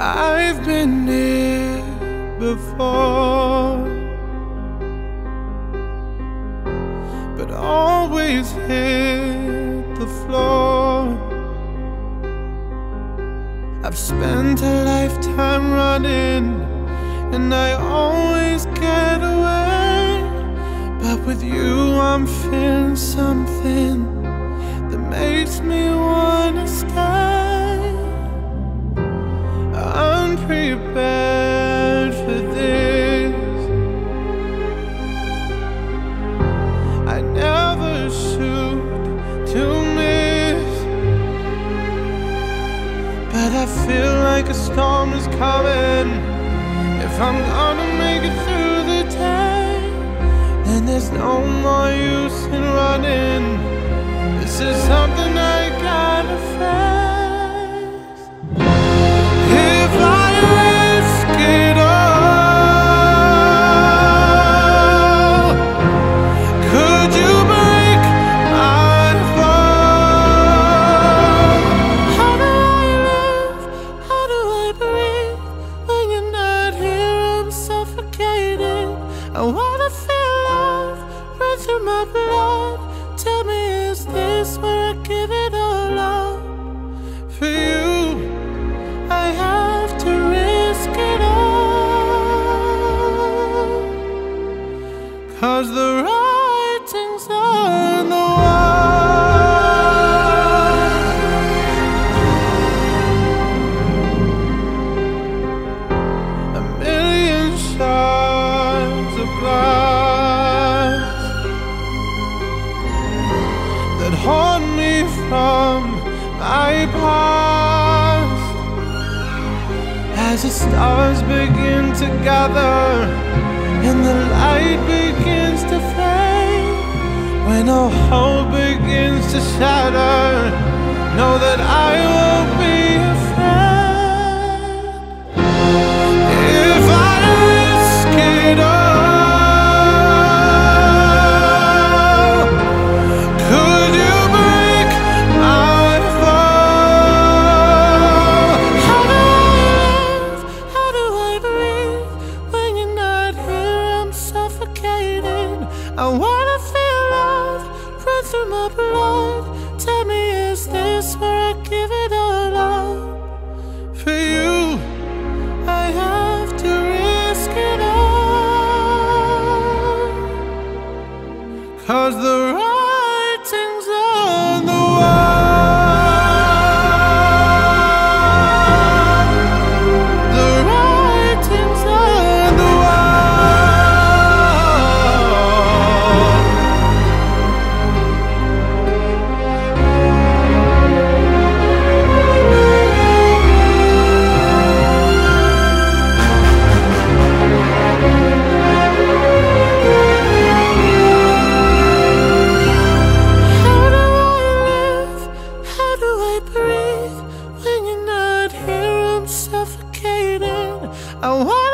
I've been here before, but always hit the floor. I've spent a lifetime running, and I always get away. But with you I'm feeling something that makes me wanna stay. I'm prepared for this. I never shoot to miss, but I feel like a storm is coming. If I'm gonna make it through the day, then there's no more use in running. This is something I gotta face. If I risk it all, could you break my fall? How do I live? How do I breathe? When you're not here, I'm suffocating. I wanna feel love run through my blood. Tell me, is this where I give it all up? For you, I have to risk it all, 'cause the writing's on the wall. A million shards of glass that haunt me from my past. As the stars begin to gather and the light begins to fade, when all hope begins to shatter, know that I won't be afraid. If I risk it all, could you break my fall? How do I live? How do I breathe? When you're not here, I'm suffocating. I wanna feel love run through my blood. Tell me, is this where I give it all up? For you, I have to risk it all, 'cause the writing's on the wall. The writing's on the wall. How do I live? How do I breathe? When you're not here, I'm suffocating. I want